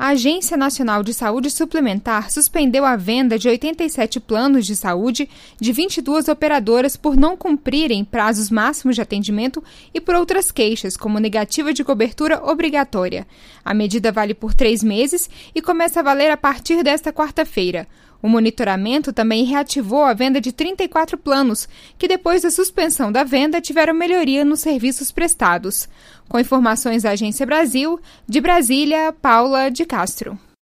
A Agência Nacional de Saúde Suplementar suspendeu a venda de 87 planos de saúde de 22 operadoras por não cumprirem prazos máximos de atendimento e por outras queixas, como negativa de cobertura obrigatória. A medida vale por 3 meses e começa a valer a partir desta quarta-feira. O monitoramento também reativou a venda de 34 planos, que depois da suspensão da venda tiveram melhoria nos serviços prestados. Com informações da Agência Brasil, de Brasília, Paula de Castro.